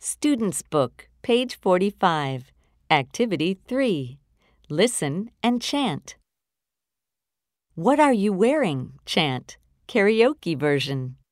Student's Book, page 45. Activity 3. Listen and chant. What are you wearing? Chant. Karaoke version.